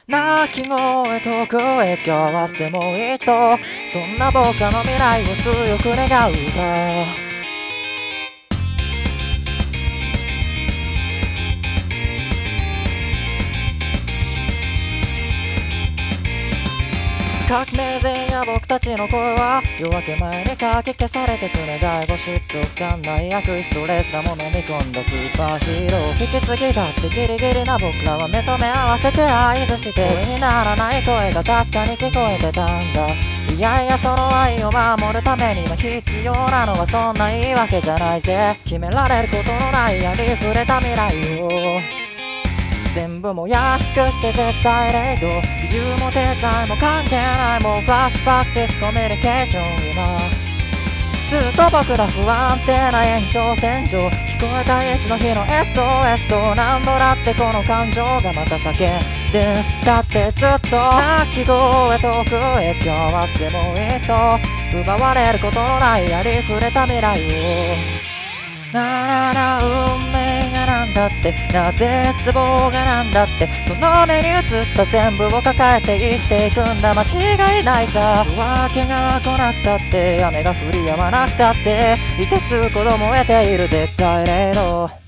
鳴き声遠くへ今日は捨てもう一度、そんな僕らの未来を強く願う歌。革命前夜僕たちの声は夜明け前にかき消されてく願いを嫉妬不寛大悪意ストレスなもの見込んだスーパーヒーロー、引き継ぎだってギリギリな僕らは目と目合わせて合図して、声にならない声が確かに聞こえてたんだ。いやいやその愛を守るためには必要なのはそんないいわけじゃないぜ。決められることのないありふれた未来を全部燃やし尽くして絶対0度、理由もデザインも関係ない、もうフラッシュバックですコミュニケーション今ずっと僕ら不安定な延長線上、聞こえたいつの日の SOS と何度だってこの感情がまた叫んでだってずっと鳴き声遠くへ今日は捨てもいいと奪われることのないありふれた未来を運命がなんだってなぜ絶望がなんだってその目に映った全部を抱えて生きていくんだ間違いないさ。夜明けが来なくたって雨が降り止まなくたっていてつ子供得ている絶対0度